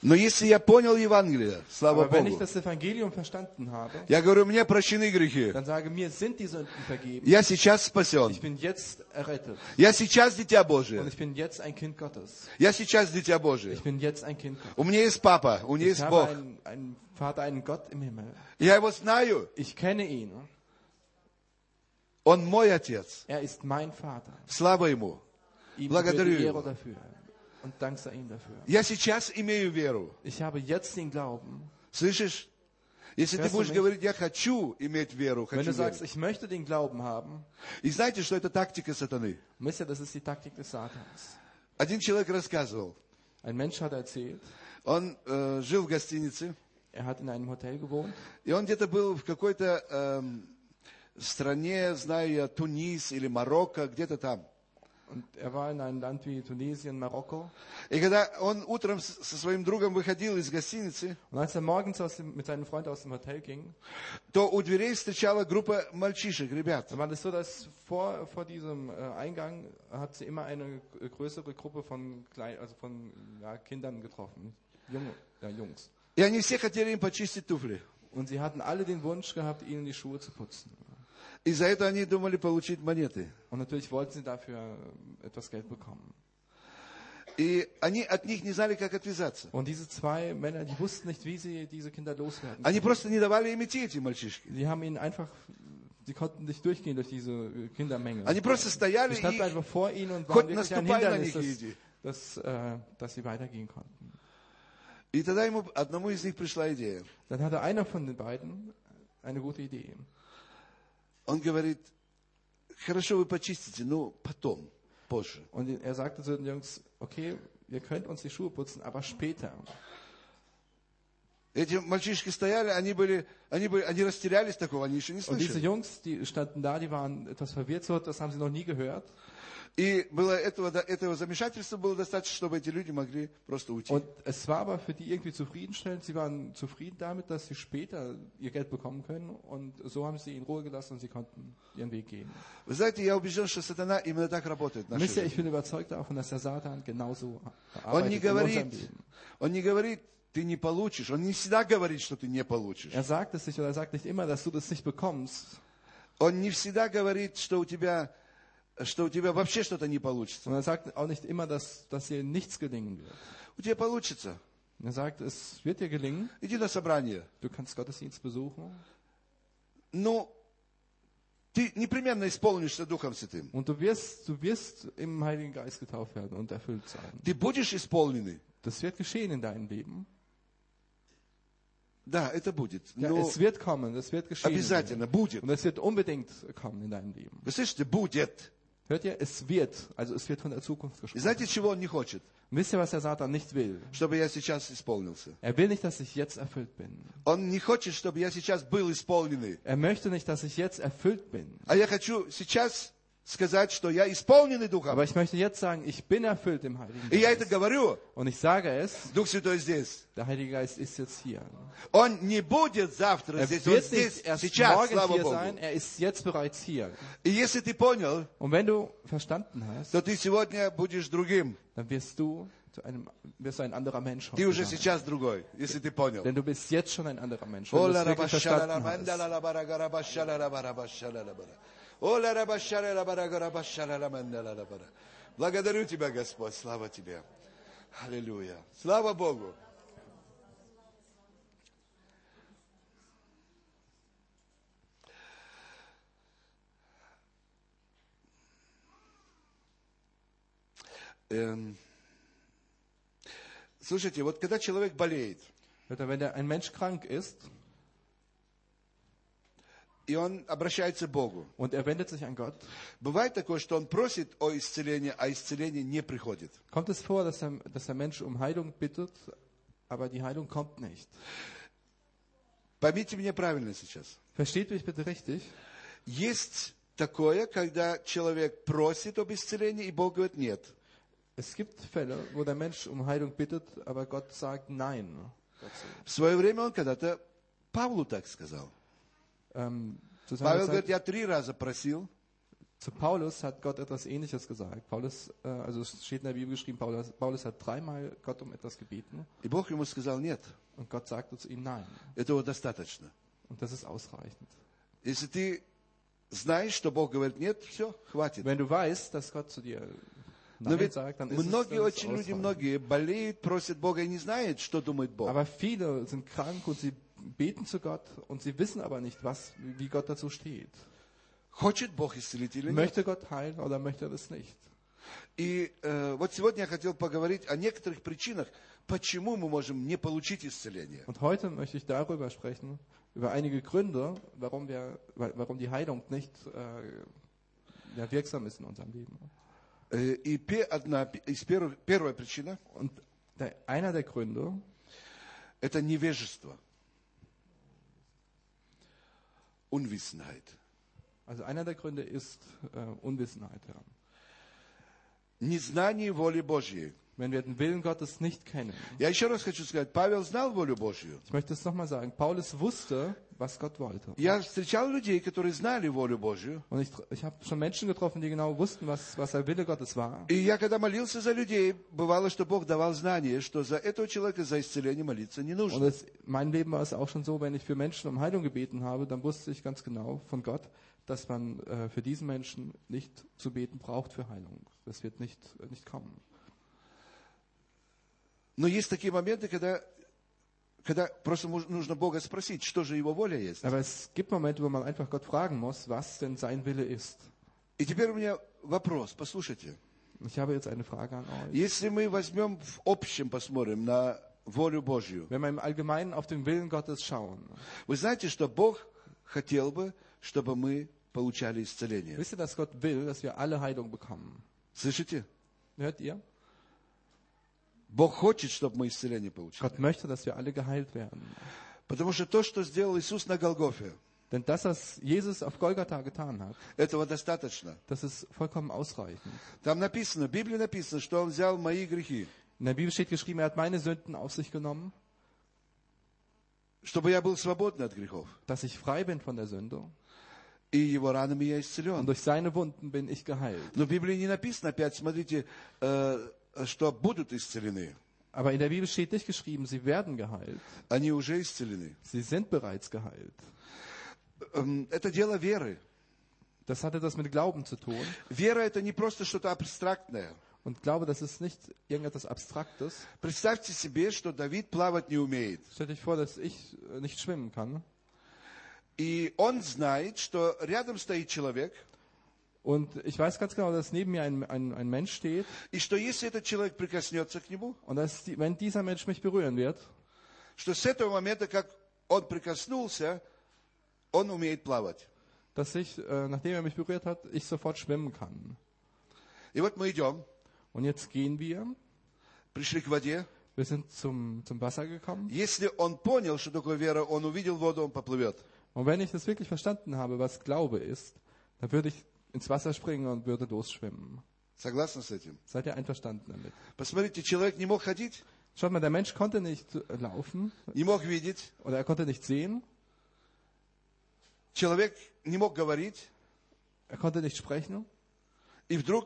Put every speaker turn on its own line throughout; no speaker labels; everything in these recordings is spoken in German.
Но если я понял Евангелие, слава
Aber wenn ich
Богу,
das Evangelium verstanden habe,
я говорю, мне прощены грехи.
dann sage mir, sind die Sünden vergeben.
Я сейчас спасен.
Ich bin jetzt errettet.
Я сейчас дитя
Und
Божие.
ich bin jetzt ein Kind Gottes.
Я сейчас дитя Божие.
Ich bin jetzt ein Kind Gottes.
У меня есть папа, у меня
Ich
есть
habe
Бог.
einen Vater, einen Gott im Himmel.
Я его знаю.
Ich kenne ihn.
Он мой отец.
Er ist mein Vater.
Слава ему.
Ihm
Благодарю
gebührt die
его.
Ehre dafür. Und dank sei ihm dafür.
Я сейчас имею веру.
Ich habe jetzt den Glauben.
Слышишь? Если ты
Hörst du
будешь
mich?
говорить, я хочу иметь веру,
Wenn
хочу
du sagst,
верить.
ich möchte den Glauben haben,
И знаете, что это тактика сатаны?
wisst ihr, das ist die Taktik des Satans.
Один человек рассказывал.
Ein Mensch hat erzählt,
Он жил в гостинице,
er hat in einem Hotel gewohnt
и он где-то был в какой-то стране, знаю я, Тунис или Марокко, где-то там.
und er war in einem Land wie Tunesien, Marokko.
И когда он утром со своим другом выходил из гостиницы,
Und als er morgens mit seinem Freund aus dem Hotel ging,
то у дверей встречала группа мальчишек, ребят.
dann war das so, dass vor diesem Eingang hat sie immer eine größere Gruppe von Kindern getroffen, Jungs.
И они все хотели им почистить туфли.
Und sie hatten alle den Wunsch gehabt, ihnen die Schuhe zu putzen.
И за это они думали получить монеты.
Und natürlich wollten sie dafür etwas Geld bekommen.
И они от них не знали, как отвязаться.
Und diese zwei Männer, die wussten nicht, wie sie diese Kinder loswerden.
Они просто не давали им идти, эти мальчишки.
Sie haben ihnen einfach, sie konnten nicht durchgehen durch diese Kindermenge.
Они просто стояли
Sie standen
и
einfach vor ihnen und
хоть
waren wirklich ein
наступай на них
Hindernis,
и иди.
dass sie weitergehen konnten.
И тогда ему, одному из них пришла идея.
Dann hatte einer von den beiden eine gute Idee.
Он говорит, хорошо, вы почистите, но потом, позже.
Und er sagte zu den Jungs, okay, ihr könnt uns die Schuhe putzen, aber später.
Эти мальчишки стояли, они растерялись такого, они еще не
Und diese
слышали.
Jungs, die standen da, die waren etwas verwirrt, so, das haben sie noch nie gehört.
И было этого замешательства было достаточно, чтобы эти люди могли просто уйти.
Und es war aber für die irgendwie zufriedenstellend. Sie waren zufrieden damit, dass sie später ihr Geld bekommen können. Und so haben sie in Ruhe gelassen und sie konnten ihren Weg gehen.
Вы знаете, я убежден, что сатана именно так работает в нашей
Wisst ihr, ich
жизни.
bin überzeugt davon, dass der Satan genauso
Он не
arbeitet in unserem
говорит,
Leben.
он не говорит, ты не получишь. Он не всегда говорит, что ты не получишь.
Er sagt es nicht oder er sagt nicht immer, dass du das nicht bekommst.
Он не всегда говорит, что у тебя вообще что-то не получится.
Und er sagt auch nicht immer, dass dir nichts gelingen wird.
У тебя получится.
Er sagt, es wird dir gelingen.
Иди на собрание.
Du kannst Gottesdienst besuchen.
Но ты непременно исполнишься Духом Святым.
Und du wirst im Heiligen Geist getauft werden und erfüllt sein.
Ты будешь исполненный.
Das wird geschehen in deinem Leben.
Да, это будет.
Ja,
Но
es wird kommen, es wird geschehen.
обязательно будет.
Und es wird unbedingt kommen in deinem Leben.
Вы слышите? Будет.
Hört ihr? Es wird von der Zukunft
И
gesprochen.
знаете, чего он не хочет?
Wisst ihr, was der Satan nicht will?
Чтобы я сейчас исполнился.
Er will nicht, dass ich jetzt erfüllt bin.
Он не хочет, чтобы я сейчас был исполненный.
Er möchte nicht, dass ich jetzt erfüllt bin.
А я хочу сейчас сказать, что я исполненный Духом.
Aber ich möchte jetzt sagen, ich bin erfüllt im Heiligen
И я это
Geist.
говорю.
Und ich sage es,
Дух Святой здесь.
der Heilige Geist ist jetzt hier.
Он не будет завтра
Er
здесь. Он
wird
здесь
nicht erst
сейчас,
morgen
слава
hier
Богу.
sein, er ist jetzt bereits hier.
И если ты понял,
Und wenn du verstanden hast,
то ты сегодня будешь другим.
dann wirst du ein anderer Mensch
Ты
heute
уже
sein.
сейчас другой, если ты понял.
Denn du bist jetzt schon ein anderer Mensch, wenn du es wirklich verstanden hast.
Благодарю Тебя, Господь, слава Тебе. Аллилуйя. Слава Богу. Слушайте, вот когда человек болеет,
Wenn ein Mensch krank ist
и он обращается к Богу,
und er wendet sich an Gott,
бывает такое, что он просит о исцелении, а исцеление не приходит.
kommt es vor, dass der Mensch um Heilung bittet, aber die Heilung kommt nicht.
Поймите меня правильно сейчас.
Versteht mich bitte richtig?
Есть такое, когда человек просит об исцелении, и Бог говорит нет.
Es gibt Fälle, wo der Mensch um Heilung bittet, aber Gott sagt Nein.
В свое время он когда-то Павлу так сказал.
Zu seiner
Павел
Zeit,
говорит, я 3 раза просил,
Zu Paulus hat Gott etwas Ähnliches gesagt. Also es steht in der Bibel geschrieben, Paulus hat 3-mal Gott um etwas gebeten
И Бог ему сказал, нет,
und Gott sagte zu ihm Nein.
этого достаточно.
Und das ist ausreichend.
Если ты знаешь, что Бог говорит нет, все, хватит.
Wenn du weißt, dass Gott zu dir
Но
Nein
ведь
sagt, dann ist es
многие,
das
очень люди,
ausreichend.
многие болеют, просят Бога и не знают, что думает Бог.
Aber viele sind krank und sie beten zu Gott und sie wissen aber nicht, wie Gott dazu steht.
Хочет Бог исцелить или нет?
Möchte Gott heilen oder möchte er das nicht?
И вот сегодня я хотел поговорить о некоторых причинах, почему мы можем не получить исцеление.
Und heute möchte ich darüber sprechen, über einige Gründe, warum die Heilung nicht wirksam ist in unserem Leben.
И первая причина
Und einer der Gründe
– это невежество, Unwissenheit.
Also einer der Gründe ist Unwissenheit. Ja.
Незнание воли Божьей.
Wenn wir den Willen Gottes nicht kennen.
Я еще раз хочу сказать, Павел знал волю Божью.
Ich möchte es nochmal sagen. Paulus wusste, was Gott wollte.
Я встречал людей, которые знали волю Божью.
Und ich habe schon Menschen getroffen, die genau wussten, was der Wille Gottes war.
И я, когда молился за людей, бывало, что Бог давал знание, что за этого человека за исцеление молиться не
Und
нужно.
in meinem Leben war es auch schon so, wenn ich für Menschen um Heilung gebeten habe, dann wusste ich ganz genau von Gott, dass man für diesen Menschen nicht zu beten braucht für Heilung. Das wird nicht kommen.
Но есть такие моменты, когда просто нужно Бога спросить, что же Его воля есть.
Aber es gibt Momente, wo man einfach Gott fragen muss, was denn sein Wille ist.
И теперь у меня вопрос, послушайте.
Ich habe jetzt eine Frage an euch.
Если мы возьмем в общем, посмотрим на волю Божью.
Wenn wir im Allgemeinen auf den Willen Gottes schauen.
Вы знаете, что Бог хотел бы, чтобы мы получали исцеление.
Wisst ihr, dass Gott will, dass wir alle Heilung bekommen?
Слышите?
Hört ihr?
Бог хочет, чтобы мы исцеление получили.
Gott möchte, dass wir alle geheilt werden.
Потому что то, что сделал Иисус на Голгофе,
Denn das, was Jesus auf Golgatha getan hat,
этого достаточно.
das ist vollkommen ausreichend.
Там написано, в Библии написано, что Он взял мои грехи,
In der Bibel steht geschrieben, er hat meine Sünden auf sich genommen,
чтобы я был свободен от грехов.
dass ich frei bin von der Sünde.
И Его ранами я
Und
исцелен.
durch seine Wunden bin ich geheilt.
Но в Библии не написано, опять смотрите, что будут исцелены.
Aber in der Bibel steht nicht geschrieben, sie werden geheilt.
Они уже исцелены.
Sie sind bereits geheilt.
Это дело веры.
Das hat etwas mit Glauben zu tun.
Вера – это не просто что-то абстрактное.
Und Glaube, das ist nicht irgendetwas Abstraktes.
Представьте себе, что Давид плавать не умеет.
Stell dich vor, dass ich nicht schwimmen kann.
И он знает, что рядом стоит человек,
Und ich weiß ganz genau, dass neben mir ein Mensch steht.
и что если этот человек прикоснется к нему,
Und wenn dieser Mensch mich berühren wird,
что с этого момента, как он прикоснулся, он умеет плавать.
dass ich, nachdem er mich berührt hat, ich sofort schwimmen kann.
И вот мы идем,
Und jetzt gehen wir.
пришли к воде.
Wir sind zum Wasser gekommen.
Если он понял, что такое вера, он увидел воду, он поплывет.
Und wenn ich das wirklich verstanden habe, was Glaube ist, dann würde ich ins Wasser springen und würde losschwimmen.
Согласны с этим?
Seid ihr einverstanden damit?
Посмотрите, человек не мог ходить,
Schaut mal, der Mensch konnte nicht laufen
не мог видеть,
oder er konnte nicht sehen,
человек не мог говорить,
er konnte nicht sprechen.
и вдруг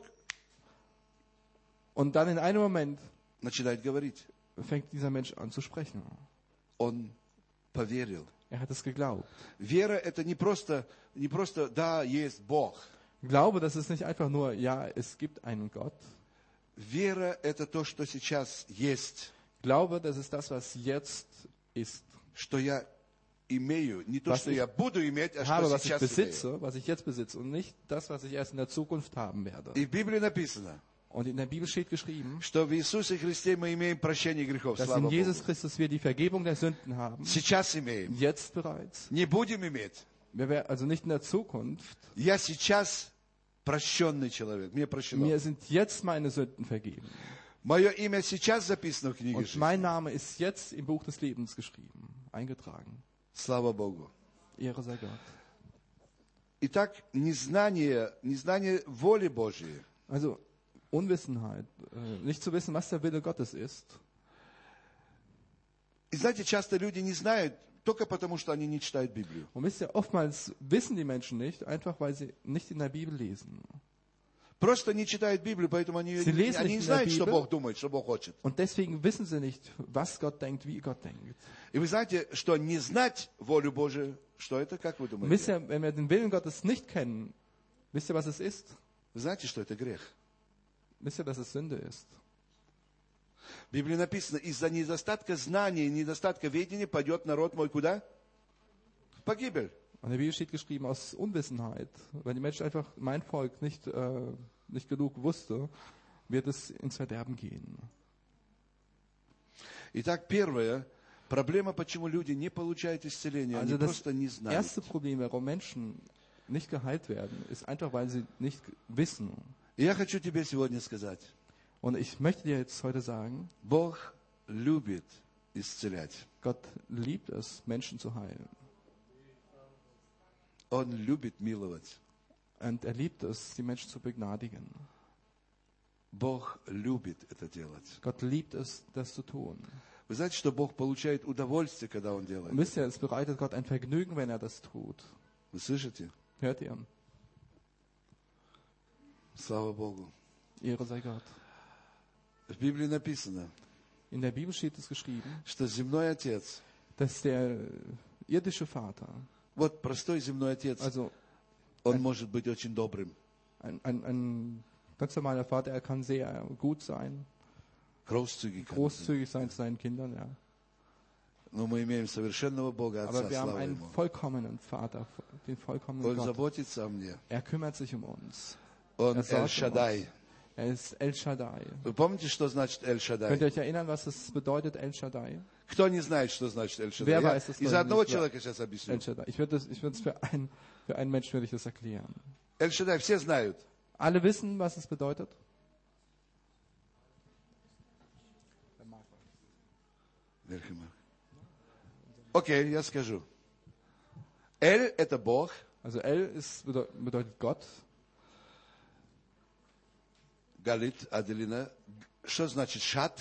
Und dann in einem Moment
начинает говорить.
fängt dieser Mensch an zu sprechen.
Он поверил.
Er hat es geglaubt.
Вера – это не просто, да, есть Бог.
Glaube, das ist nicht einfach nur, ja, es gibt einen Gott.
Вера – это то, что сейчас есть,
Glaube, das ist das, was jetzt ist.
что я имею, не то,
Was
что
ich
я буду иметь, а
Habe,
что
was ich
сейчас имею.
besitze, was ich jetzt besitze und nicht das, was ich erst in der Zukunft haben werde.
И в Библии написано,
Und in der Bibel steht geschrieben,
что в Иисусе Христе мы имеем прощение грехов.
dass
Слава
in Jesus
Богу.
Christus wir die Vergebung der Sünden haben.
Сейчас имеем.
Jetzt bereits.
Не будем иметь.
Also nicht in der Zukunft.
Я сейчас прощенный человек. Мне прощено.
Mir sind jetzt meine Sünden vergeben.
Мое имя сейчас записано в книге
Und
жизни.
mein Name ist jetzt im Buch des Lebens geschrieben, eingetragen.
Слава Богу.
Ehre sei Gott.
Итак, незнание воли Божьей.
Also Unwissenheit, nicht zu wissen, was der Wille Gottes ist.
И знаете, часто люди не знают, только потому, что они не читают Библию.
Und wisst ihr, oftmals wissen die Menschen nicht, einfach weil sie nicht in der Bibel lesen.
Просто не читают Библию, поэтому они
Sie lesen
не
nicht in der
знают, что
Bibel.
Бог думает, что Бог хочет.
Und deswegen wissen sie nicht, was Gott denkt, wie Gott denkt.
И вы знаете, что не знать волю Божию, что это, как вы
Und wisst
думаете?
ihr, wenn wir den Willen Gottes nicht kennen, wisst ihr, was es ist?
Вы знаете, что это грех?
Wisst ihr, dass es Sünde ist?
В Библии написано, из-за недостатка знаний и недостатка ведения пойдет народ мой куда? В погибель.
Und in der Bibel steht geschrieben, aus Unwissenheit, weil die Menschen einfach, mein Volk, nicht genug wusste, wird es ins Verderben gehen.
Итак, первое, проблема, почему люди не получают исцеления, они
Also das
просто не знают.
erste Problem, warum Menschen nicht geheilt werden, ist einfach, weil sie nicht wissen.
И я хочу тебе сегодня сказать,
Und ich möchte dir jetzt heute sagen,
Бог любит исцелять.
Gott liebt es, Menschen zu heilen.
Он любит миловать.
Und er liebt es, die Menschen zu begnadigen.
Бог любит это делать.
Gott liebt es, das zu tun.
Вы знаете, что Бог получает удовольствие, когда Он
Und
делает?
wisst ihr, es bereitet Gott ein Vergnügen, wenn er das tut.
Вы слышите?
Hört ihr?
Слава Богу.
Ehre sei Gott.
В Библии написано,
In der Bibel steht es geschrieben,
что земной отец,
dass der irdische Vater,
вот простой земной отец,
also
он может быть очень добрым,
ein ganz normaler Vater, er kann sehr gut sein,
großzügig.
großzügig sein zu seinen Kindern, ja.
Но мы имеем совершенного Бога, Отца,
Aber wir haben
слава
einen
Ему.
vollkommenen Vater, den vollkommenen
Он
Gott.
заботится о мне.
Er kümmert sich um uns.
Он
Er sorgt um
Эль-Шадай.
uns. Er ist El Shaddai.
Вы помните, что значит
Könnt ihr
Эль-Шадай?
euch erinnern, was es bedeutet, El Shaddai?
Кто не знает, что значит Эль-Шадай?
Wer
Я
weiß es,
из-за
кто
одного
nicht
человека сейчас объясню.
El Shaddai. Ich würde es für einen Menschen würde ich das erklären.
Эль-Шадай все знают.
Alle wissen, was es bedeutet?
Окей, я скажу. Эль – это Бог.
Also El bedeutet Gott.
Галит, Аделина. Что значит Шат?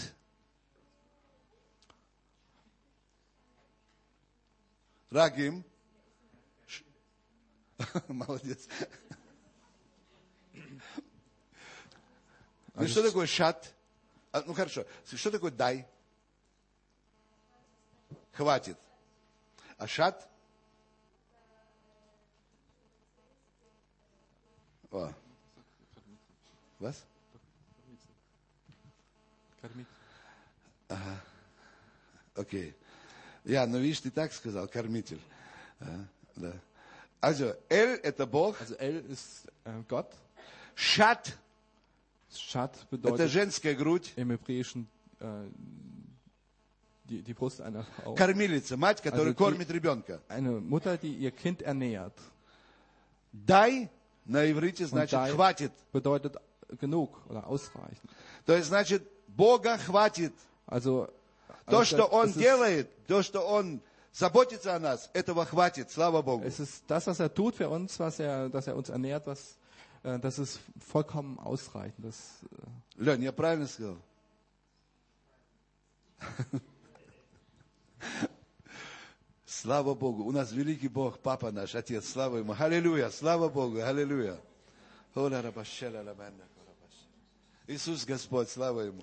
Рагим. Молодец. Ну что такое Шат? Ну хорошо. Что такое дай? Хватит. А Шат? О. Was? Окей. Я, ну видишь, ты так сказал, кормитель. Да. Also, Эль – это Бог.
Also El ist Gott.
Шат
Shat
– это
bedeutet
женская грудь.
im Hebräischen die Brust einer Frau.
Кормилица, мать, которая
Also
кормит ребенка.
Eine Mutter, die ihr Kind ernährt.
Дай на иврите значит
дай
хватит.
bedeutet genug oder ausreichend.
То есть значит Бога хватит.
Also
То,
also
что Он
es ist-
делает, то, что Он заботится о нас, этого хватит, слава Богу.
Es ist das, was er tut für uns, dass er uns ernährt, das ist vollkommen ausreichend. Das,
Лень, я правильно сказал? Слава Богу. У нас великий Бог, Папа наш, Отец. Слава Ему. Аллилуйя. Слава Богу. Аллилуйя. Иисус Господь. Слава Ему.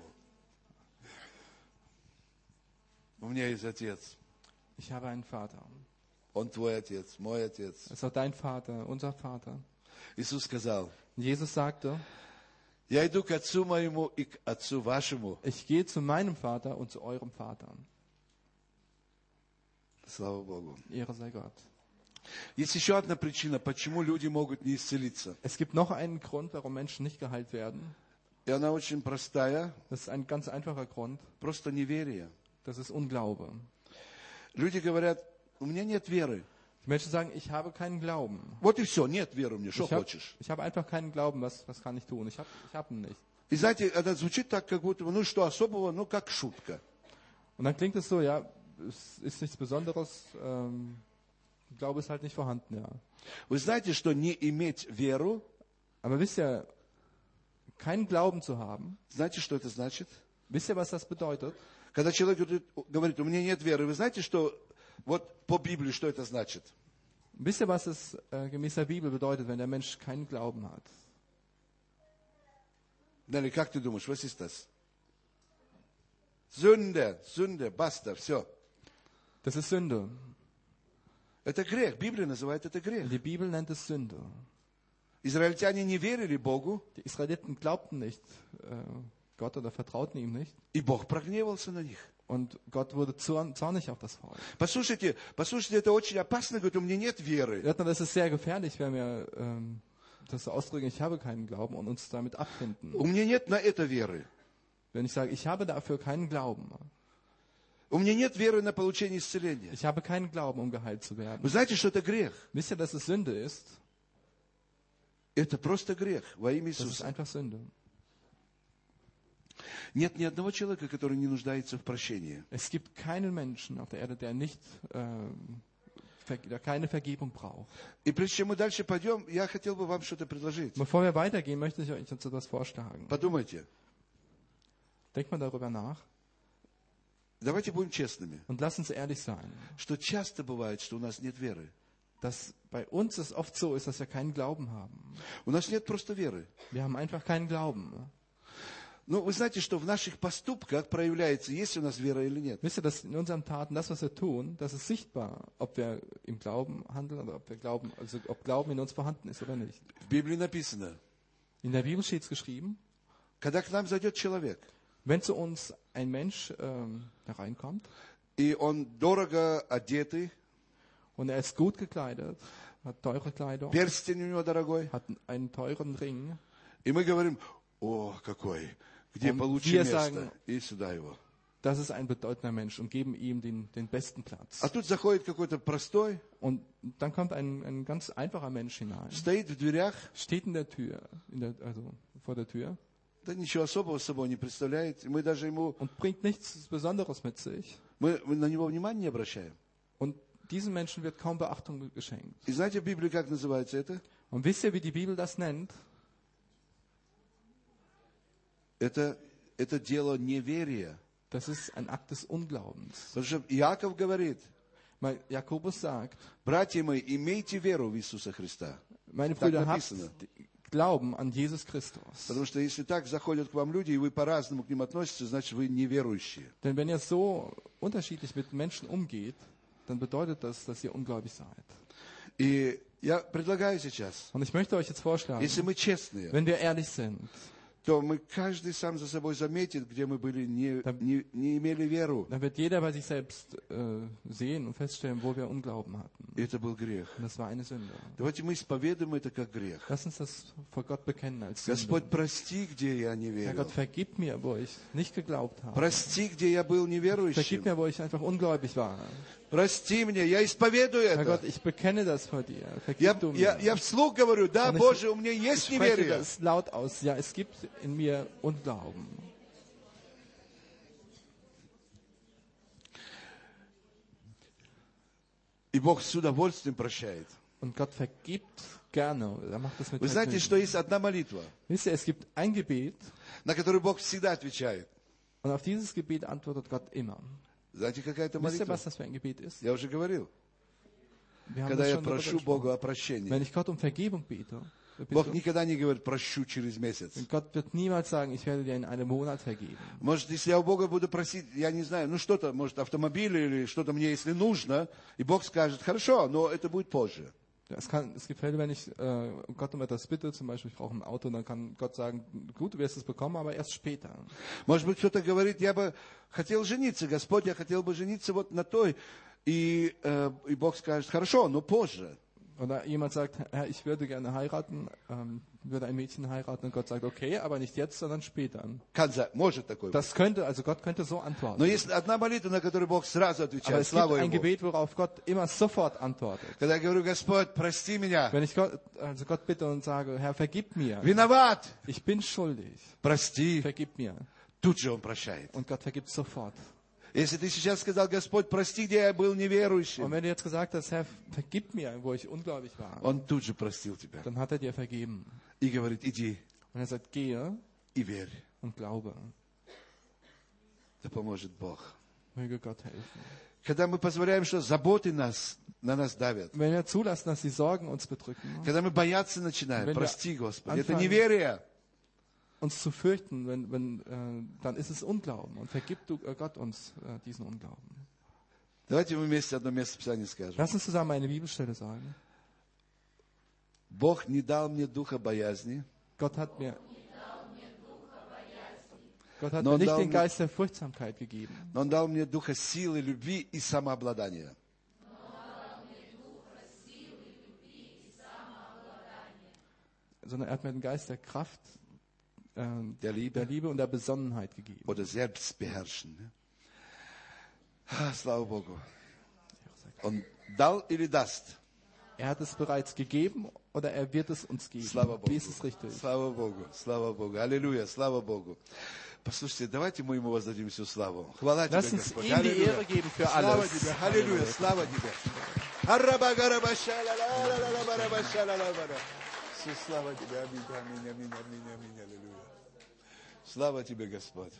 У меня есть Отец.
ich habe einen Vater.
Он твой Отец, мой Отец.
Es ist auch dein Vater, unser Vater.
Иисус сказал,
Jesus sagte,
я иду к Отцу моему и к Отцу вашему.
ich gehe zu meinem Vater und zu eurem Vater.
Слава Богу.
Ehre sei Gott.
Есть еще одна причина, почему люди могут не исцелиться.
Es gibt noch einen Grund, warum Menschen nicht geheilt werden.
И она очень простая,
Das ist ein ganz einfacher Grund.
просто неверие.
Das ist Unglaube.
Люди говорят, у меня нет веры.
Die Menschen sagen, ich habe keinen Glauben.
Вот и все, нет веры у меня, что хочешь.
Ich habe einfach keinen Glauben, was kann ich tun? Ich hab ihn nicht.
И знаете, это звучит так, как будто, ну что особого, ну как шутка.
Und dann klingt es so, ja, es ist nichts Besonderes, Glaube ist halt nicht vorhanden, ja.
Вы знаете, что не иметь веру,
Aber wisst ihr, keinen Glauben zu haben,
знаете, что это значит?
wisst ihr, was das bedeutet?
Когда человек говорит, у меня нет веры, вы знаете, что Вот по Библии что это значит?
Wisst ihr, was es gemäß der Bibel bedeutet, wenn der Mensch keinen Glauben hat?
Дали, как ты думаешь, was ist das? Sünde, Sünde, basta, все.
Das ist Sünde.
Это грех. Библия называет это грех.
Die Bibel nennt es Sünde.
Израильтяне не верили Богу,
Die Israeliten glaubten nicht Gott oder vertrauten ihm nicht.
и Бог прогневался на них.
Und Gott wurde zornig auf das Volk.
Послушайте, это очень опасно, говорит, у меня нет веры.
Das ist sehr gefährlich, wenn wir das so ausdrücken, ich habe keinen Glauben und uns damit abfinden.
У меня нет на это веры.
Wenn ich sage, ich habe dafür keinen Glauben.
У меня нет веры на получение исцеления.
Ich habe keinen Glauben, um geheilt zu werden.
Вы знаете, что это грех?
Wisst ihr, dass es Sünde ist?
Это просто грех во имя
Das ist
Иисуса.
einfach Sünde.
Нет ни одного человека, который не нуждается в прощении.
Es gibt keinen Menschen auf der Erde, der nicht der keine Vergebung braucht.
И прежде чем мы дальше пойдем, я хотел бы вам что-то предложить.
Bevor wir weitergehen, möchte ich euch jetzt etwas vorschlagen.
Подумайте.
Denkt mal darüber nach
Давайте будем честными.
und lasst uns ehrlich sein,
Что часто бывает, что у нас нет веры.
dass bei uns es oft so ist, dass wir keinen Glauben haben.
У нас нет просто веры.
Wir haben einfach keinen Glauben.
Но вы знаете, что в наших поступках проявляется, есть у нас вера или нет.
Wisst ihr, dass in unseren Taten, das, was wir tun, das ist sichtbar, ob wir im Glauben handeln oder ob wir glauben, also ob Glauben in uns vorhanden ist oder nicht.
В Библии написано,
In der Bibel steht es geschrieben,
когда к нам зайдет человек,
wenn zu uns ein Mensch hereinkommt
и он дорого одетый,
und er ist gut gekleidet, hat teure Kleidung,
перстень у него дорогой,
hat einen teuren Ring,
и мы говорим, о, какой, где
Und
получше
wir
место,
sagen-
и сюда его.
das ist ein bedeutender Mensch und geben ihm den besten Platz.
А тут заходит какой-то простой,
Und dann kommt ein ganz einfacher Mensch hinein,
стоит в дверях,
steht in der Tür, also vor der Tür
да ничего особого с собой не представляет, и мы даже ему,
und bringt nichts Besonderes mit sich.
мы на него внимания не обращаем.
Und diesem Menschen wird kaum Beachtung geschenkt.
И знаете в Библии, как называется это?
Und wisst ihr, wie die Bibel das nennt?
Это дело неверия.
Das ist ein Akt des Unglaubens.
Потому что Иаков говорит,
Weil Jakobus sagt,
братья мои, имейте веру в Иисуса Христа.
meine
Так
Brüder, habt
написано.
Glauben an Jesus Christus.
Потому что если так заходят к вам люди, и вы по-разному к ним относитесь, значит, вы неверующие.
Denn wenn ihr so unterschiedlich mit Menschen umgeht, dann bedeutet das, dass ihr ungläubig seid.
И я предлагаю сейчас,
Und ich möchte euch jetzt vorschlagen,
если мы честные,
wenn wir ehrlich sind,
то мы каждый сам за собой заметит, где мы были не имели веру.
dann wird jeder bei sich selbst sehen und feststellen, wo wir Unglauben hatten.
И это был грех.
Und das war eine Sünde.
Давайте мы исповедуем это как грех.
Lass uns das vor Gott bekennen als Sünde.
Господь, прости, где я не
Herr
верил.
Gott, vergib mir, wo ich nicht geglaubt habe.
Прости, где я был
Vergib
неверующим.
mir, wo ich einfach ungläubig war.
Прости мне, я исповедую
Herr Gott,
это.
ich bekenne das vor dir. Vergib du mir.
Я вслух говорю, да,
Und ich-
Боже, у меня
Ich
есть
spreche
неверие.
das laut aus. Ja, es gibt in mir Unglauben.
И Бог с удовольствием прощает.
Und Gott vergibt gerne. Er macht das mit
Вы знаете, что
Vergnügen.
есть одна молитва,
Wisst ihr, es gibt ein Gebet
на которую Бог всегда отвечает.
und auf dieses Gebet antwortet Gott immer.
Знаете, какая это
Wisst ihr,
молитва?
was das für ein Gebet ist?
Я уже говорил.
Wir haben
Когда
das
я
schon darüber
прошу
gesprochen.
Бога о прощении.
Wenn ich Gott um Vergebung bete,
Бог никогда не говорит, прощу через месяц.
Gott wird niemals sagen, ich werde dir in einem Monat vergeben.
Может, если я у Бога буду просить, я не знаю, ну что-то, может, автомобиль или что-то мне, если нужно, и Бог скажет, хорошо, но это будет позже.
Es gibt Fälle, wenn ich Gott um etwas bitte, zum Beispiel ich brauche ein Auto, dann kann Gott sagen, gut, du wirst es bekommen, aber erst später.
Может быть, кто-то говорит, я бы хотел жениться, Господь, я хотел бы жениться вот на той, и Бог скажет, хорошо, но позже.
Oder jemand sagt, Herr, ich würde gerne heiraten, würde ein Mädchen heiraten und Gott sagt, okay, aber nicht jetzt, sondern später.
Может такое быть.
Das könnte, also Gott könnte so
Но
antworten.
есть одна молитва, на которую Бог сразу
Aber
отвечает,
es gibt
слава
ein
Ему.
Gebet, worauf Gott immer sofort antwortet.
Когда я говорю, Господь, прости меня,
Wenn ich Gott bitte und sage, Herr, vergib mir,
виноват,
ich bin schuldig,
прости,
vergib mir.
тут же Он прощает.
Und Gott vergibt sofort.
Если ты сейчас сказал, Господь, прости, где я был
Und
неверующим,
wenn du jetzt gesagt hast, Herr, vergib mir, wo ich ungläubig war,
Он тут же простил тебя.
dann hat er dir vergeben.
И говорит, иди
Und er sagt, gehe
и верь.
und glaube.
Да поможет Бог.
Möge Gott helfen.
Когда мы позволяем, что заботы на нас давят.
Wenn wir zulassen, dass die Sorgen uns bedrücken,
Когда мы бояться начинаем,
Wenn wir
прости, Господи, это
anfangen-
неверие.
uns zu fürchten, dann ist es Unglauben. Und vergib du Gott uns diesen Unglauben.
Давайте мы вместе одно место Писания скажем.
Lass uns zusammen eine Bibelstelle sagen.
Бог не дал мне духа боязни,
Gott hat mir
Но он
nicht
дал
den
мне-
Geist der Furchtsamkeit gegeben,
но Он дал мне духа силы, любви и самообладания.
sondern er hat mir den Geist der Kraft,
Der Liebe.
der Liebe und der Besonnenheit gegeben.
Oder selbstbeherrschen. ne? Слава Богу. Он дал или даст?
Er hat es bereits gegeben oder er wird es uns geben.
Слава Богу.
Wie ist es richtig?
Слава Богу. Слава Богу. Аллилуйя. Слава Богу. Послушайте, давайте мы Ему воздадим всю славу. Хвала Тебе,
Lass uns
Господь.
ihm die
Аллилуйя.
Ehre geben für
Слава
alles.
Тебе. Аллилуйя. Слава Тебе. Арраба-гараба-шала-ла-ла-ла-ла-ла-ла-ла-ла-ла-ла. Иисус, слава Тебе. Аминь, аминь, аминь, аминь, аминь. Аллилуйя. Слава Тебе, Господь.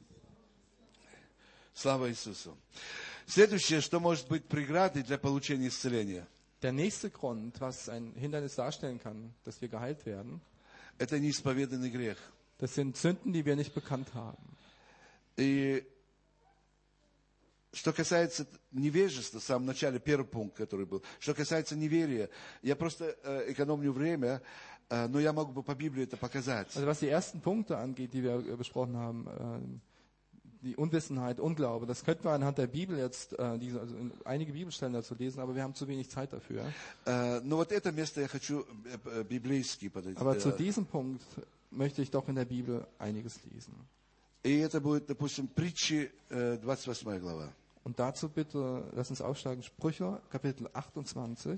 Слава Иисусу. Следующее, что может быть преградой для получения исцеления,
Der nächste Grund, was ein Hindernis darstellen kann, dass wir geheilt werden,
это неисповеданный грех.
das sind Sünden, die wir nicht bekannt haben.
И что касается невежества, в самом начале, первый пункт, который был, что касается неверия, я просто экономлю время, но я мог бы по Библии это показать.
Also was die ersten Punkte angeht, die wir besprochen haben, die Unwissenheit, Unglaube, das könnten wir anhand der Bibel jetzt, einige Bibelstellen dazu lesen, aber wir haben zu wenig Zeit dafür.
Но вот это место я хочу библейски подойти.
Aber zu diesem Punkt möchte ich doch in der Bibel einiges lesen.
И это будет, допустим, притчи 28 глава.
Und dazu bitte, lass uns aufschlagen, Sprüche, Kapitel 28.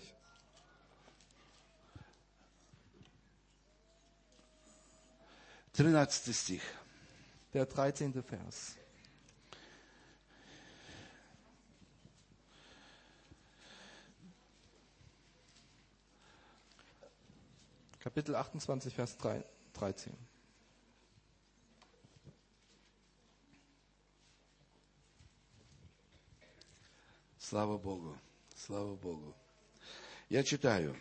Стих.
Der 13. Vers. Kapitel 28, Vers 13.
Слава Богу, слава Богу. Я читаю.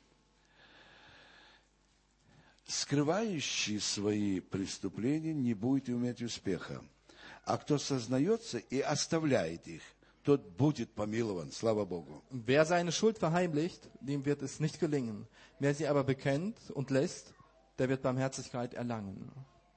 Скрывающий свои преступления не будет иметь успеха, а кто сознается и оставляет их, тот будет помилован. Слава Богу.
Wer seine Schuld verheimlicht, dem wird es nicht gelingen. Wer sie aber bekennt und lässt, der wird Barmherzigkeit erlangen.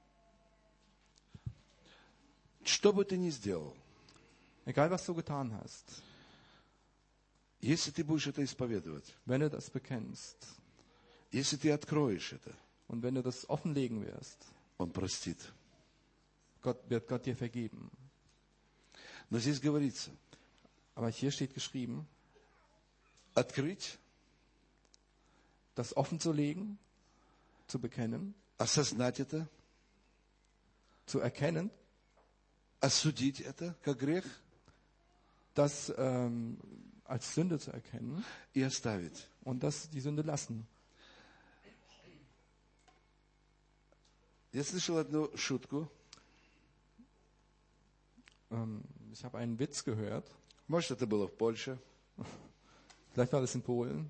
Что бы ты ни сделал,
Egal, was du getan hast,
если ты будешь это исповедовать,
wenn du das bekennst
если ты откроешь это,
und wenn du das offenlegen wirst,
Он простит.
wird Gott dir vergeben.
Но здесь говорится,
Aber hier steht geschrieben,
открыть,
das offen zu legen, zu bekennen,
осознать это,
zu erkennen,
осудить это как грех
das als Sünde zu erkennen
и оставить.
und das die Sünde lassen.
Я слышал одну шутку.
Ich habe einen Witz gehört,
Может, это было в Польше.
vielleicht war das in Polen.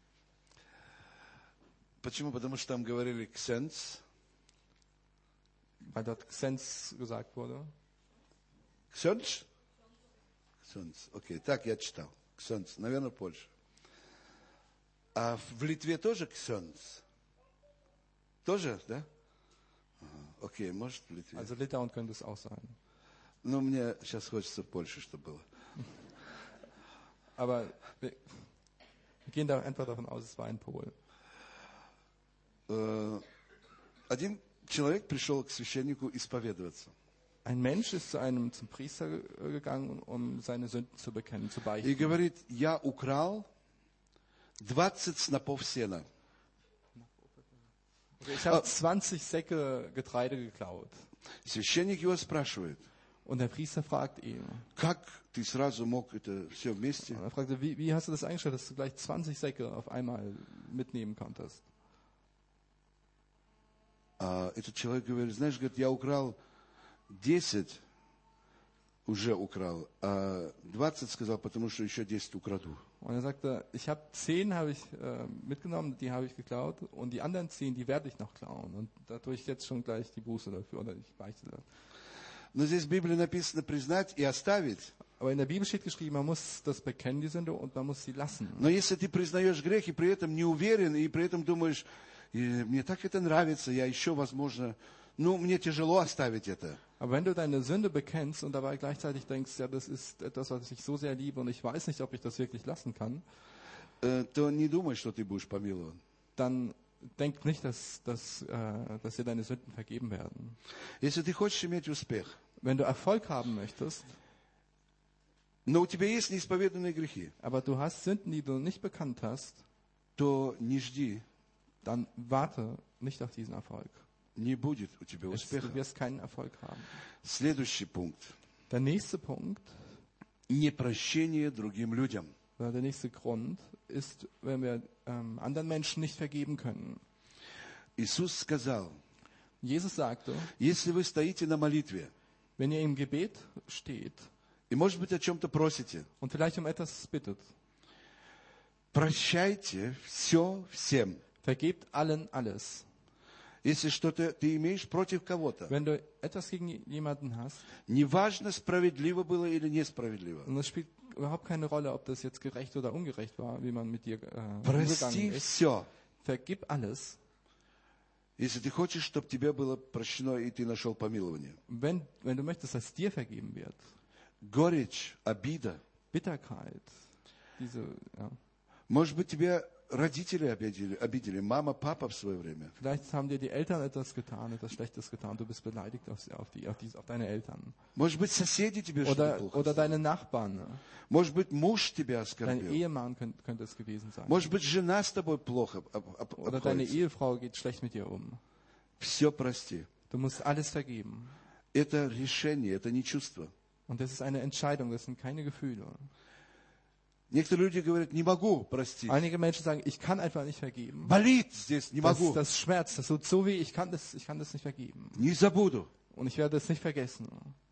Почему? Потому что там говорили «ксенц».
Weil dort Ksens gesagt wurde.
«Ксенц»? «Ксенц». Окей, так я читал. «Ксенц». Наверное, Польша. А в Литве тоже «ксенц»? Тоже, да? Ага. Окей, может, в Литве.
Also Litauen könnte es auch sein.
Но мне сейчас хочется в Польше, чтобы было.
Aber wir gehen da einfach davon aus, es war in Polen.
Один человек пришел к священнику исповедоваться.
Ein Mensch ist zum Priester gegangen, um seine Sünden zu bekennen, zu
И
beichten.
говорит, я украл 20 снопов сена.
Ich habe 20 Säcke Getreide geklaut.
Священник его спрашивает,
Und der Priester fragt ihn.
как ты сразу мог это все вместе?
Und er fragte, wie hast du das eingestellt, dass du gleich 20 Säcke auf einmal mitnehmen konntest?
А этот человек говорит, знаешь, говорит, я украл 10, уже украл, а 20 сказал, потому что еще 10 украду.
Und er sagte, ich habe 10 habe ich mitgenommen, die habe ich geklaut und die anderen 10, die werde ich noch klauen. Und da tue ich jetzt schon gleich die Buße dafür oder ich beichte das.
Но здесь в Библии написано признать и оставить.
Aber in der Bibel steht geschrieben, man muss das bekennen, die Sünde, und man muss sie lassen.
Но если ты признаешь грех и при этом не уверен, и при этом думаешь, мне так это нравится, я еще, возможно, мне тяжело оставить это.
Aber wenn du deine Sünde bekennst und dabei gleichzeitig denkst, ja, das ist etwas, was ich so sehr liebe und ich weiß nicht, ob ich das wirklich lassen kann,
То не думай, что ты будешь помилован.
dann denk nicht, dass dir deine Sünden vergeben werden.
Если ты хочешь иметь успех,
Wenn du Erfolg haben möchtest,
но у тебя есть неисповеданные грехи,
aber du hast Sünden, die du nicht bekannt hast,
то не жди,
dann warte nicht auf diesen Erfolg.
не будет у тебя
Du
успеха.
wirst keinen Erfolg haben.
Следующий пункт.
Der nächste Punkt,
Непрощение другим людям.
oder der nächste Grund ist, wenn wir anderen Menschen nicht vergeben können.
Иисус сказал,
Jesus sagte,
если вы стоите на молитве,
wenn ihr im Gebet steht
и, может быть, о чем-то просите,
und vielleicht um etwas bittet,
прощайте все всем.
vergebt allen alles.
Если что-то ты имеешь против кого-то,
Wenn du etwas gegen jemanden hast,
неважно, справедливо было или несправедливо,
und es spielt überhaupt keine Rolle, ob das jetzt gerecht oder ungerecht war, wie man mit dir
прости
umgegangen ist,
все.
vergib alles.
Если ты хочешь, чтобы тебе было прощено и ты нашел помилование.
Wenn du möchtest, dass dir vergeben wird,
Горечь, обида.
Bitterkeit, ja.
Может быть, тебя родители обидели, мама, папа в свое время.
Vielleicht haben dir die Eltern etwas getan, etwas Schlechtes getan, du bist beleidigt auf deine Eltern.
Может быть, соседи тебе что-то плохо
Oder
сделали.
deine Nachbarn,
Может быть, муж тебя
dein
оскорбил.
Ehemann könnte es gewesen sein.
Может быть, жена с тобой плохо
Oder deine
обходится.
Ehefrau geht schlecht mit dir um.
Все прости.
Du musst alles vergeben.
Это решение, это не чувство.
Und das ist eine Entscheidung, das sind keine Gefühle.
Некоторые люди говорят, не могу простить.
Einige Menschen sagen, ich kann einfach nicht vergeben.
Болит здесь, не могу.
Das schmerzt, das tut so weh, ich kann das nicht vergeben.
Не забуду.
Und ich werde es nicht vergessen.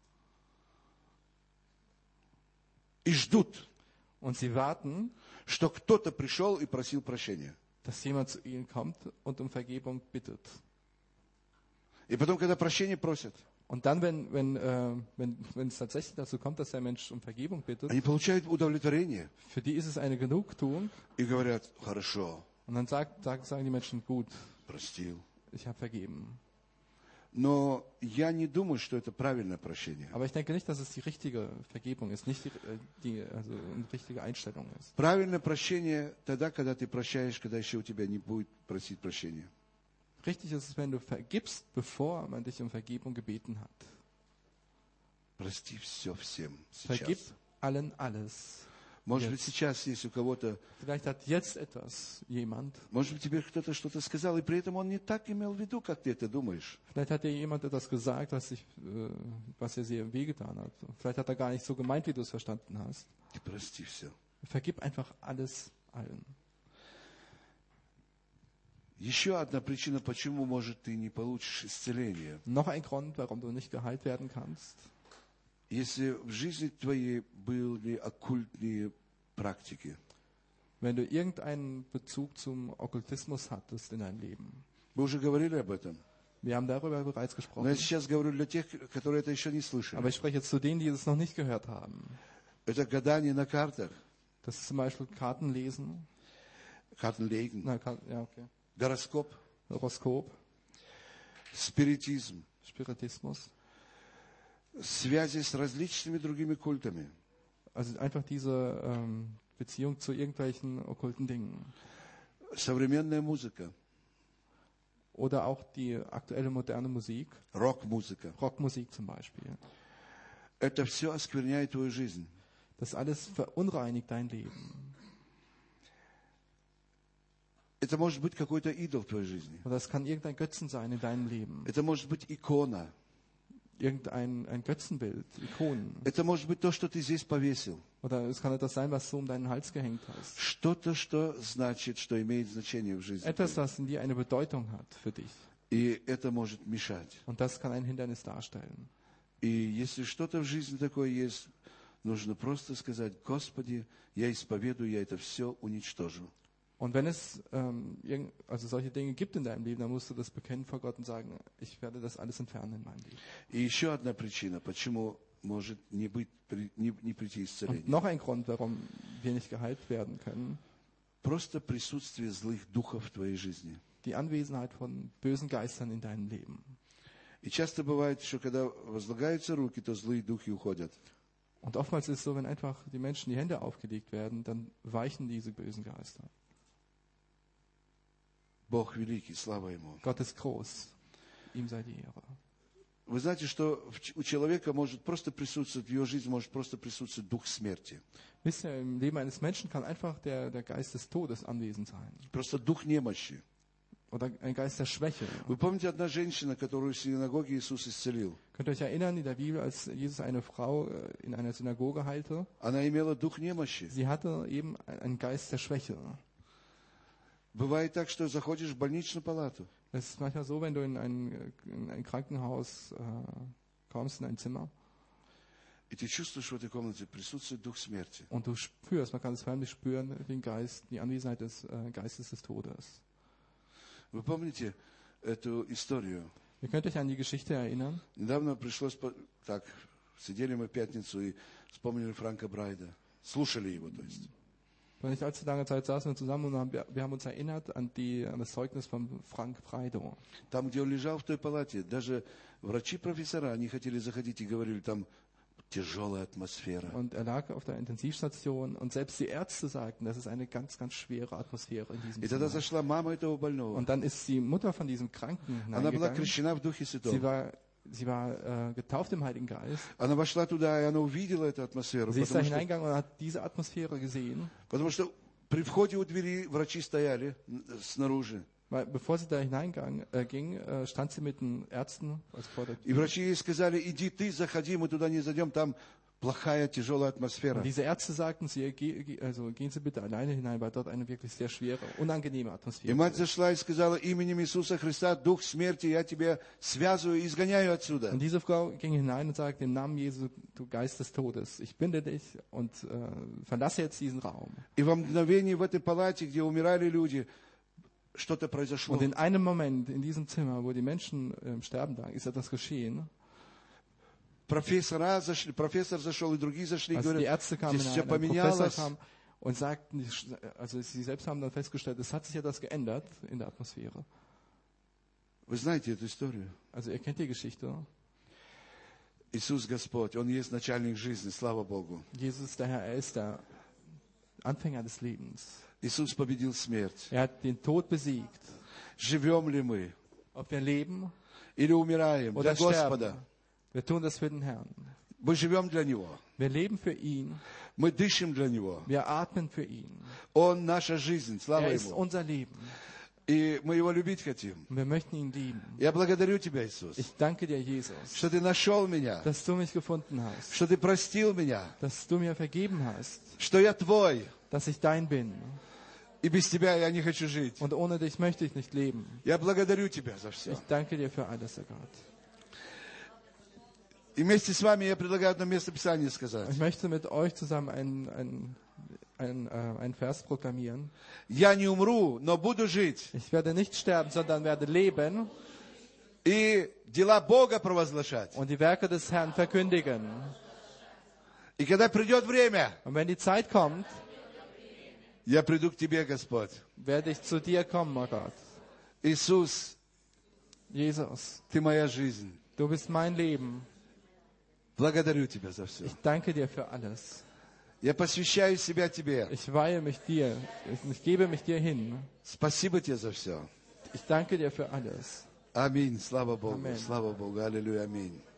И ждут,
Und sie warten,
что кто-то пришел и просил прощения.
dass jemand zu ihnen kommt und um Vergebung bittet.
И потом, когда прощение просят,
Und dann, wenn es tatsächlich dazu kommt, dass der Mensch um Vergebung bittet,
они получают удовлетворение
für die ist es eine Genugtuung.
и говорят, хорошо,
Und dann sagen die Menschen, gut,
простил.
ich habe vergeben.
Но я не думаю, что это правильное прощение.
Aber ich denke nicht, dass es die richtige Vergebung ist, nicht also eine richtige Einstellung ist.
Правильное прощение тогда, когда ты прощаешь, когда еще у тебя не будет просить прощения.
Richtig ist es, wenn du vergibst, bevor man dich um Vergebung gebeten hat.
Прости все всем
Vergib
сейчас.
allen alles.
Может быть, сейчас есть у кого-то,
Vielleicht hat jetzt jemand,
может быть, тебе кто-то что-то сказал, и при этом он не так имел в виду, как ты это думаешь.
vielleicht hat dir jemand etwas gesagt, was dir sehr wehgetan hat. Vielleicht hat er gar nicht so gemeint, wie du es verstanden hast.
И прости все.
Vergib einfach alles allen.
Еще одна причина, почему, может, ты не получишь исцеление.
Noch ein Grund, warum du nicht geheilt werden kannst.
Если в жизни твоей были оккультные практики.
Wenn du irgendeinen Bezug zum Okkultismus hattest in deinem Leben.
Мы уже говорили об этом.
Wir haben darüber bereits
Но я
gesprochen.
сейчас говорю для тех, которые это еще не слышали.
Aber ich spreche jetzt zu denen, die es noch nicht gehört haben.
Это гадание на картах,
Das ist zum Beispiel Kartenlesen.
Kartenlegen,
Ja, okay.
гороскоп,
Horoskop,
спиритизм,
Spiritismus.
связи с различными другими культами.
Also einfach diese Beziehung zu irgendwelchen okkulten Dingen.
Современная музыка,
Oder auch die aktuelle moderne Musik,
рок-музыка.
Rockmusik zum Beispiel.
Это все оскверняет твою жизнь.
Das alles verunreinigt dein Leben.
Это может быть какой-то идол в твоей жизни.
Und das kann irgendein Götzen sein in deinem Leben.
Это может быть икона.
Irgendein Götzenbild, Ikonen.
Это может быть то, что ты здесь повесил.
Oder es kann etwas sein, was du um deinen Hals gehängt hast.
Что-то, что значит, что имеет значение в жизни.
Etwas, was in dir eine Bedeutung hat für dich.
И это может мешать.
Und das kann ein Hindernis darstellen.
И если что-то в жизни такое есть, нужно просто сказать: Господи, я исповедую, я это все уничтожу.
Und wenn es also solche Dinge gibt in deinem Leben, dann musst du das bekennen vor Gott und sagen, ich werde das alles entfernen in meinem Leben.
И еще одна причина, почему может не прийти
Und
исцеление.
noch ein Grund, warum wir nicht geheilt werden können,
Просто присутствие злых духов в твоей жизни.
die Anwesenheit von bösen Geistern in deinem Leben.
И часто бывает, что когда возлагаются руки, то злые духи уходят.
Und oftmals ist es so, wenn einfach die Menschen die Hände aufgelegt werden, dann weichen diese bösen Geister.
Бог великий, слава Ему.
Gott ist groß, ihm sei die Ehre.
Вы знаете, что у человека может просто присутствовать, в его жизни может просто присутствовать дух смерти.
Wisst ihr, im Leben eines Menschen kann einfach der Geist des Todes anwesend sein.
Просто дух немощи.
Oder ein Geist der Schwäche.
Вы помните, одна женщина, которую в синагоге Иисус исцелил?
Könnt ihr euch erinnern, in der Bibel, als Jesus eine Frau in einer Synagoge heilte?
Она имела дух немощи.
Sie hatte eben einen Geist der Schwäche.
Bывает так, что заходишь в больничную палату.
Es ist manchmal so, wenn du in ein Krankenhaus kommst, in ein Zimmer,
И ты чувствуешь в этой комнате присутствует дух смерти.
und du spürst, man kann es förmlich spüren, den Geist, die Anwesenheit des Geistes des Todes.
Вы помните эту историю?
Ihr könnt euch an die Geschichte erinnern.
Недавно пришлось... Так, сидели мы в пятницу и вспомнили Франка Брайда. Слушали его, то есть.
Vor nicht allzu langer Zeit saßen wir zusammen und wir haben uns erinnert an das Zeugnis von Frank Freido.
Там, где он лежал в той палате, даже врачи-профессора, они хотели заходить и говорили, там тяжелая атмосфера.
Und er lag auf der Intensivstation und selbst die Ärzte sagten, das ist eine ganz, ganz schwere Atmosphäre in diesem
И тогда
Zimmer.
зашла мама этого больного.
Und dann ist die Mutter von diesem Kranken
Она была
hineingegangen.
крещена в Духе Святом.
Sie war getauft im Heiligen Geist.
Она вошла туда, и она увидела эту атмосферу.
Sie ist da hineingegangen und hat diese Atmosphäre gesehen.
Потому что при входе у двери врачи стояли снаружи.
Weil bevor sie da hineingegangen ging, stand sie mit den Ärzten vor der
И
Tür.
врачи ей сказали: иди ты, заходи, мы туда не зайдем, там плохая, тяжелая атмосфера.
Und diese Ärzte sagten zu ihr, gehen Sie bitte alleine hinein, weil dort eine wirklich sehr schwere, unangenehme
И
Atmosphäre
мать
ist.
зашла и сказала: именем Иисуса Христа, дух смерти, я тебя связываю и изгоняю отсюда.
Und diese Frau ging hinein und sagte, im Namen Jesu, du Geist des Todes, ich binde dich und verlasse jetzt diesen Raum.
И во мгновение в этой палате, где умирали люди, что-то произошло.
Und in einem Moment, in diesem Zimmer, wo die Menschen im Sterben lagen, ist etwas geschehen.
Профессор зашел, и другие зашли, и
Also die
говорят:
Ärzte kamen
здесь все
hinein, ein Professor
поменялось.
kam und sagten, also sie selbst haben dann festgestellt, es hat sich etwas geändert in der Atmosphäre.
Вы знаете эту историю?
Also ihr kennt die Geschichte.
Иисус Господь, Он есть начальник жизни, слава Богу.
Jesus ist der Herr, er ist der Anfänger des Lebens.
Иисус победил смерть.
Er hat den Tod besiegt.
Живем ли мы
Ob wir leben
или умираем
oder
для Господа?
sterben, wir tun das für den Herrn.
Мы живем для Него.
Wir leben für ihn.
Мы дышим для Него.
Wir atmen für ihn.
Он наша жизнь, слава
Er ist
Ему.
unser Leben.
И мы Его любить хотим.
Und wir möchten ihn lieben.
Я благодарю Тебя, Иисус,
Ich danke dir, Jesus,
что Ты нашел меня,
dass du mich gefunden hast,
что Ты простил меня,
dass du mir vergeben hast,
что я Твой,
dass ich dein bin.
и без Тебя я не хочу жить.
Und ohne dich möchte ich nicht leben.
Я благодарю Тебя за все.
Ich danke dir für alles, Herr Gott.
И вместе с вами я предлагаю одно место Писания сказать.
Ich möchte mit euch zusammen einen Vers proklamieren.
Я не умру, но буду жить.
Ich werde nicht sterben, sondern werde leben
И дела Бога провозглашать.
und die Werke des Herrn verkündigen.
И когда придет время,
Und wenn die Zeit kommt,
я приду к Тебе, Господь.
werde ich zu dir kommen, oh Gott.
Иисус,
Jesus,
Ты моя жизнь.
du bist mein Leben.
Благодарю Тебя за все.
Ich danke dir für alles.
Я посвящаю себя Тебе.
Ich weihe mich dir. Ich gebe mich dir hin.
Спасибо Тебе за все.
Ich danke dir für alles.
Аминь. Слава Богу.
Amen.
Слава Богу. Аллилуйя. Аминь.